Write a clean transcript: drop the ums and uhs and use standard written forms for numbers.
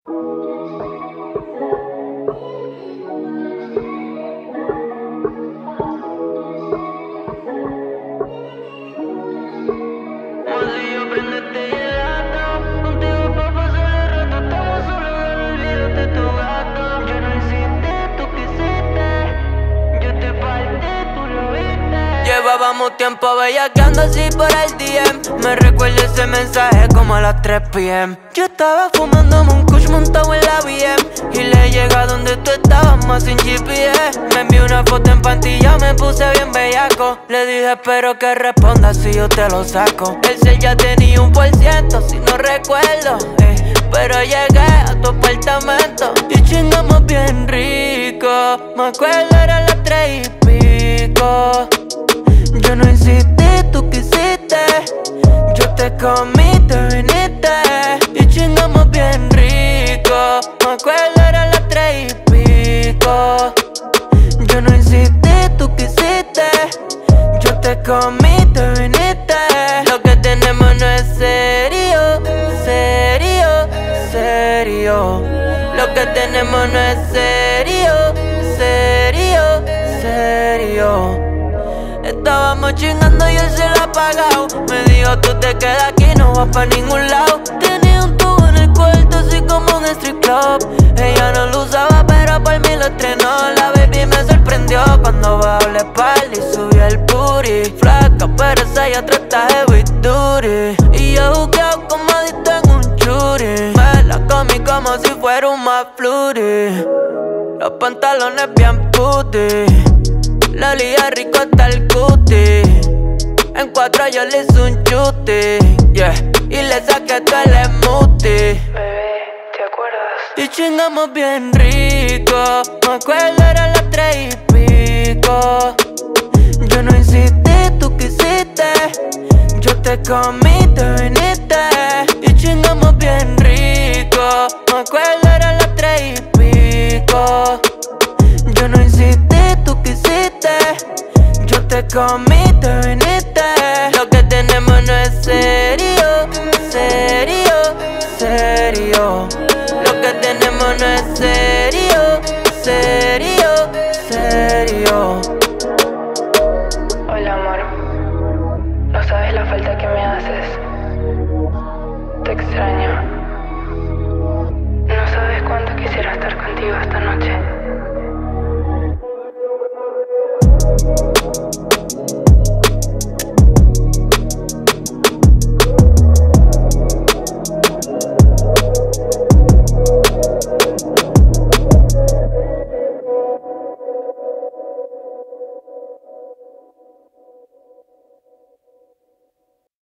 Llevábamos tiempo bellaqueando así por el DM. Me recuerdo ese mensaje como a las 3 p.m. Yo estaba fumándome un kush montado en la BM y le llega donde tú estabas más sin GPS. Me envió una foto en pantilla, me puse bien bellaco. Le dije espero que responda si yo te lo saco. El cel ya tenía 1%, si no recuerdo, pero llegué a tu apartamento y chingamos bien rico. Me acuerdo era las 3 y pico. Yo no insistí, tú quisiste. Yo te comí, te viniste y chingamos bien rico. Me acuerdo era las 3 y pico. Yo no insistí, tú quisiste. Yo te comí, te viniste. Lo que tenemos no es serio, serio, serio. Lo que tenemos no es serio, serio, serio. Estábamos chingando y el cielo apagado. Me dijo tú te quedas aquí, no vas pa' ningún lado. Tenía un tubo en el cuarto así como un street club. Ella no lo usaba pero por mí lo estrenó. La baby me sorprendió cuando bajó la espalda y subió el booty. Flaca pero esa ya trata heavy duty. Y yo jugueo como adicto en un churi. Me la comí como si fuera un McFlurry. Los pantalones bien puti. La lía rico hasta el cuti. En 4 yo le hice un chute, yeah, y le saqué todo el smoothie. Bebé, ¿te acuerdas? Y chingamos bien rico. Me acuerdo era las 3 y pico. Yo no insistí, tú quisiste. Yo te comí, te viniste y chingamos bien rico. Me acuerdo era las 3 y pico. Yo no insistí, tú quisiste. Yo te comí, te viniste. Lo que tenemos no es serio, serio, serio. Lo que tenemos no es serio, serio.